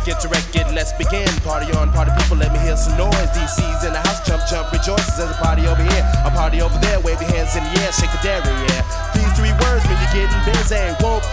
get to wreck it, let's begin. Party on, party people, let me hear some noise. DC's in the house, jump, jump, rejoices. There's a party over here, a party over there. Wave your hands in the air, shake a dairy, yeah. These three words mean you're getting busy. Whoa,